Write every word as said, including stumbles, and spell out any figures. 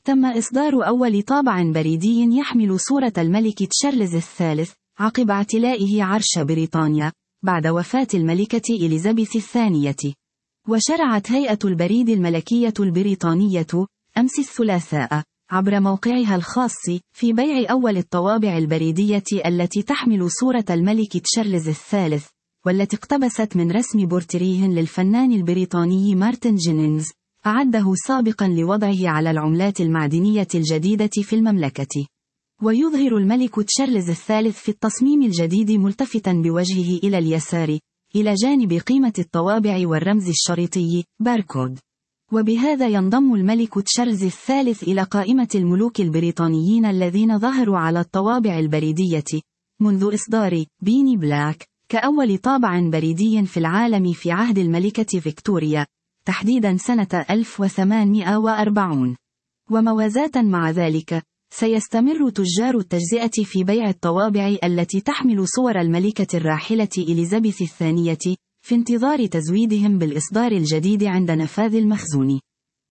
تم إصدار أول طابع بريدي يحمل صورة الملك تشارلز الثالث، عقب اعتلائه عرش بريطانيا، بعد وفاة الملكة إليزابيث الثانية. وشرعت هيئة البريد الملكية البريطانية أمس الثلاثاء عبر موقعها الخاص في بيع أول الطوابع البريدية التي تحمل صورة الملك تشارلز الثالث، والتي اقتبست من رسم بورتريه للفنان البريطاني مارتن جينينز، أعده سابقا لوضعه على العملات المعدنية الجديدة في المملكة. ويظهر الملك تشارلز الثالث في التصميم الجديد ملتفتا بوجهه إلى اليسار، إلى جانب قيمة الطوابع والرمز الشريطي باركود. وبهذا ينضم الملك تشارلز الثالث إلى قائمة الملوك البريطانيين الذين ظهروا على الطوابع البريدية منذ إصدار بيني بلاك كأول طابع بريدي في العالم في عهد الملكة فيكتوريا، تحديدا سنة ألف وثمانمائة وأربعين. وموازاة مع ذلك، سيستمر تجار التجزئة في بيع الطوابع التي تحمل صور الملكة الراحلة إليزابيث الثانية، في انتظار تزويدهم بالإصدار الجديد عند نفاذ المخزون.